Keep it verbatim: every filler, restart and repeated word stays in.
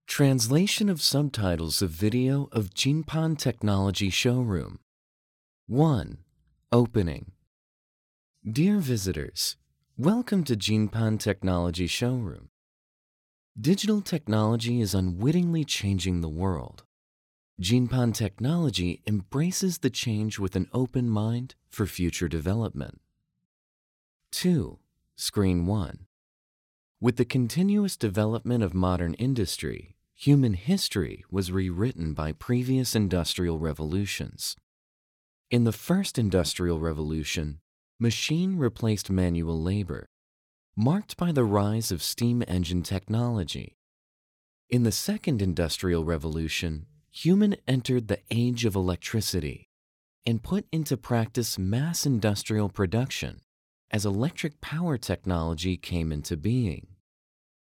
Translation of subtitles of video of Jinpan Technology Showroom. one. Opening. Dear visitors, welcome to Jinpan Technology Showroom. Digital technology is unwittingly changing the world. Jinpan Technology embraces the change with an open mind for future development. two. Screen one. With the continuous development of modern industry, human history was rewritten by previous industrial revolutions. In the first industrial revolution, machine replaced manual labor, marked by the rise of steam engine technology. In the second industrial revolution, human entered the age of electricity and put into practice mass industrial production as electric power technology came into being.